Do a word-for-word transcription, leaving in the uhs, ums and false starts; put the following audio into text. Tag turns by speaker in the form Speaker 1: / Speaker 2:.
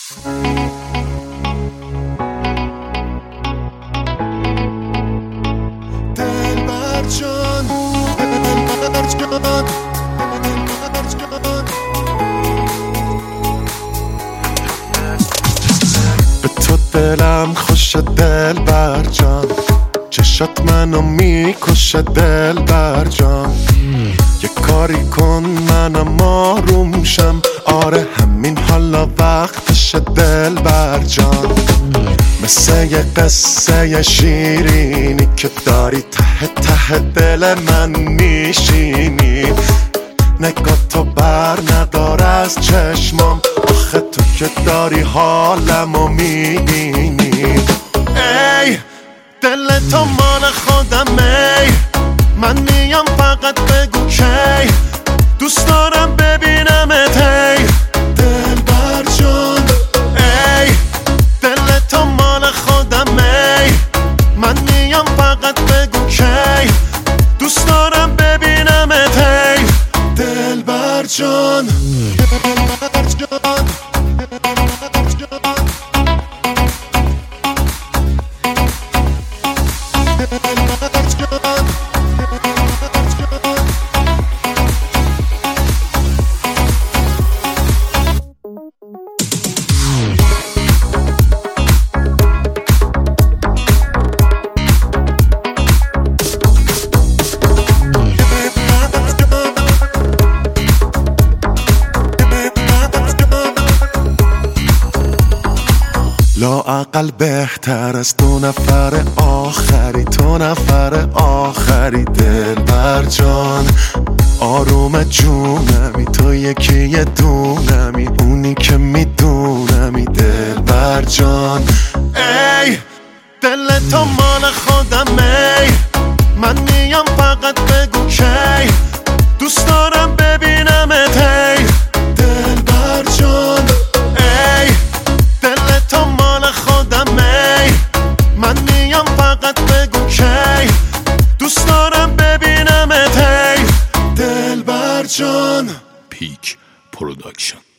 Speaker 1: دلبر جان دلبر جان دلبر جان به تو دلم خوش دلبر جان چشات منو میکشه دلبر جان یه کاری کن منم آروم شم آره همین حالا وقتشه دلبر جان مثل یه قصه شیرینی که داری ته ته دل من میشینی نگاه تو بر ندار از چشمام آخه تو که داری حالمو میبینی ای دل تو مال خودم ای من میام فقط بگو کی دوست دارم ببینمت ای دلبر جان ای دل تو مال خودم ای من میام فقط بگو کی دوست دارم ببینمت ای دلبر جان دلبر جان لااقل بهتر از دو نفر آخری تو نفر آخری دلبر جان آروم جونمی تو یکی یه دونمی اونی که میدونمی دلبر جان ای دل تو مال خودم ای من میام فقط بگو کی دوست دارم ببینمت ای دلبر جان ای دل تو مال خودم ای من میام فقط بگو کی دوست دارم ببینمت ای دلبر جان
Speaker 2: پیک پروداکشن.